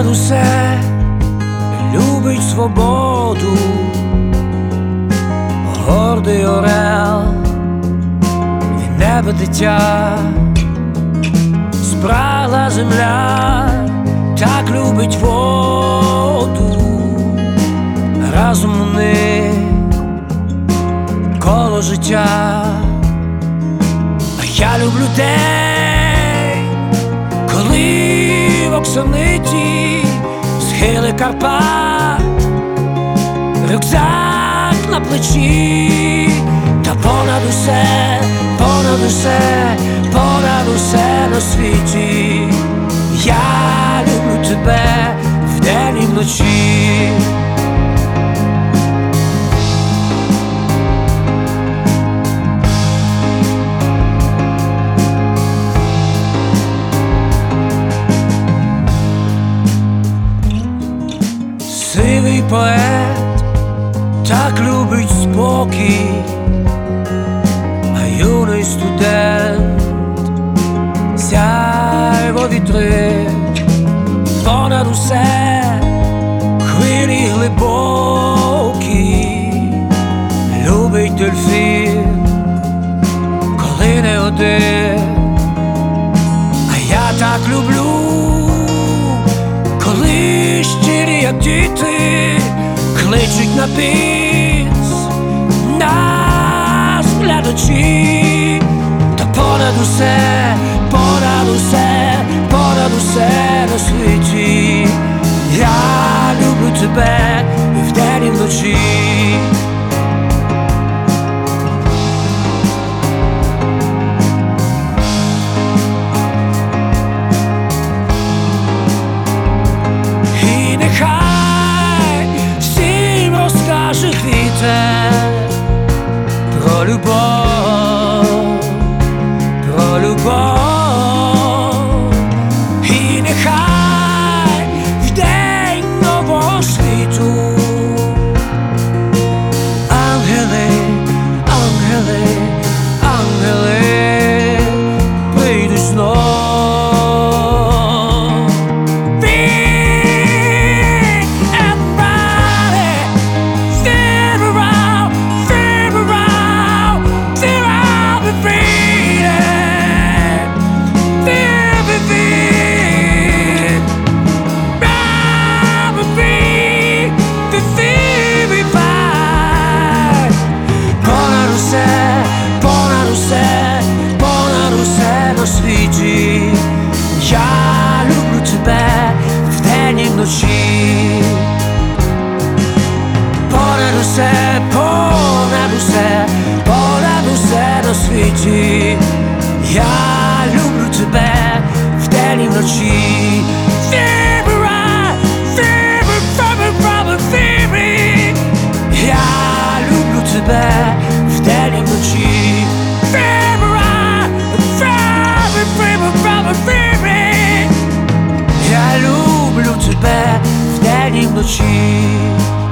Понад усе любить свободу, гордий орел, від неба дитя, спрагла земля, так любить воду, разом вони коло життя. А я люблю день, коли в оксамиті схили Карпат, рюкзак на плечі, та понад усе, понад усе, понад усе на світі я люблю тебе вдень і вночі. Сивий поет так любить спокій, а юний студент сяйво вітрить. Понад усе хвилі глибокі, любить дельфін, коли не один. А я так люблю, коли щирі, як діти, кличуть на біс нас глядачі. Та понад усе, понад усе, понад усе на світі я люблю тебе і вдень і вночі. Про любов, про любов, і нехай в день нового світу ангели, ангели, ангели прийдуть знов. Я люблю тебе вдень і вночі. Понад усе, понад усе, понад усе на світі я люблю тебе вдень і вночі. Я люблю тебе вдень і вночі. Я люблю тебе вдень і вночі.